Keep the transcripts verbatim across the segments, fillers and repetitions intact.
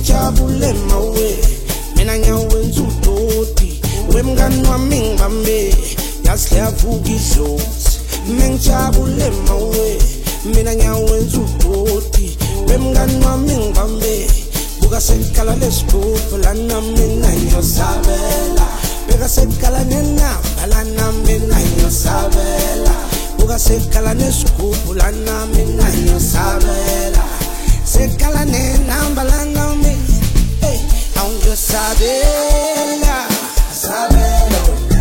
mengijabule mawe mina nyawenza udoti wemngani wami ngibambe yazi liyavuka idlozi mengijabule mawe mina nyawenza udoti wemngani wami ngibambe buka sekhala lesigubhu lana mina ngiyosabela beka sekhala nenamba lana mina ngiyosabela buka sekhala nesigubhu lana mina ngiyosabela sekhala nenamba lana mina hey awungiyosabela sabela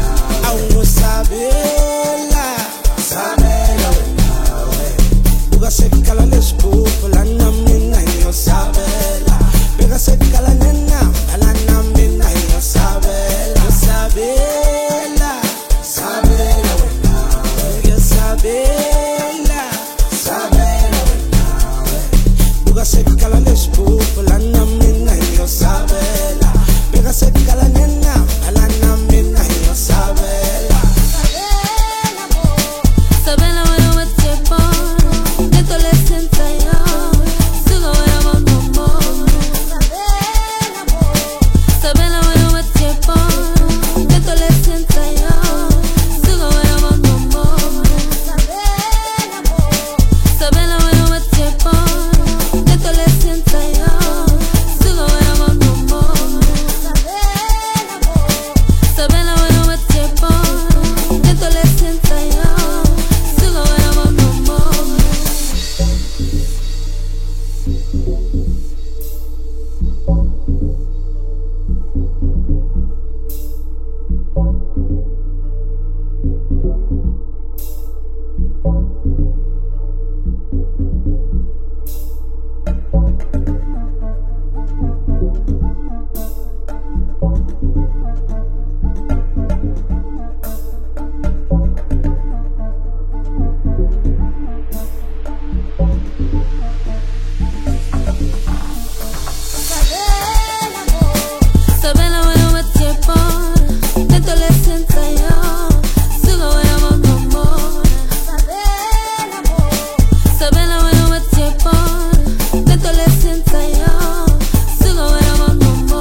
awungiyosabela sabela buka sekhala lesigubhu lana mina ngiyosabela beka sekhala nenamba lana mina ngiyosabela sabela sabela ngiyosabela sabela buka sekhala lesigubhu lana mina ngiyosabela beka sekhala nenamba lana mina ngiyosabela sabela wena wathepa netolesenta yo suka wena mamomo sabela wena wathepa netolesenta yo suka wena mamomo sabela wena wathepa netolesenta yo suka wena mamomo sabela wena wathepa netolesenta yo suka wena mamomo sabela wena wathepa netolesenta yo suka wena mamomo sabela wena wathepa netolesenta yo suka wena mamomo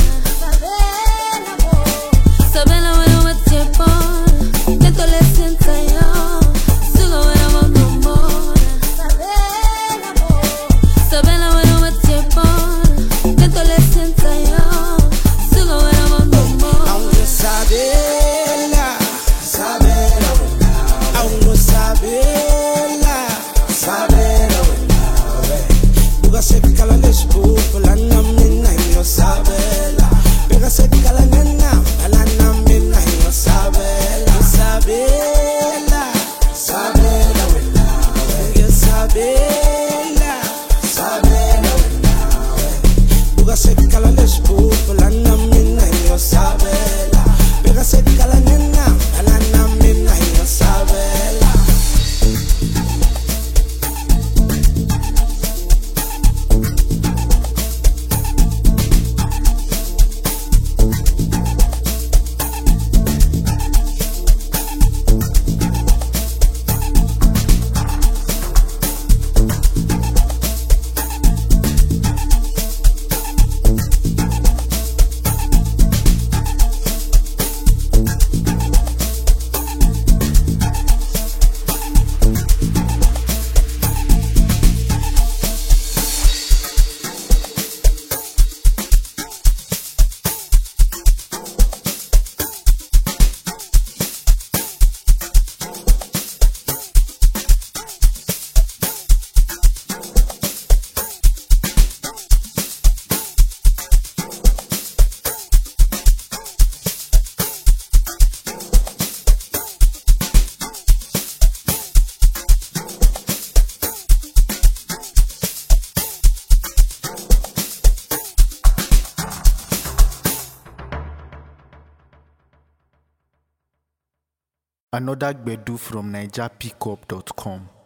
sabela wena wathepa netolesenta yo suka wena mamomo sabela wena wathepa netolesenta yo suka wena mamomo awungiyosabela sabela awungiyosabela sabela buka sekhala lesigubhu lana mina ngiyosabela beka sekhala nenamba lana mina ngiyosabela sabela sabela ngiyosabela sabela buka sekhala lesigubhu lana mina ngiyosabela beka sekhala nenamba lana mina ngiyosabela Another Gbedu from Niger Pickup dot com.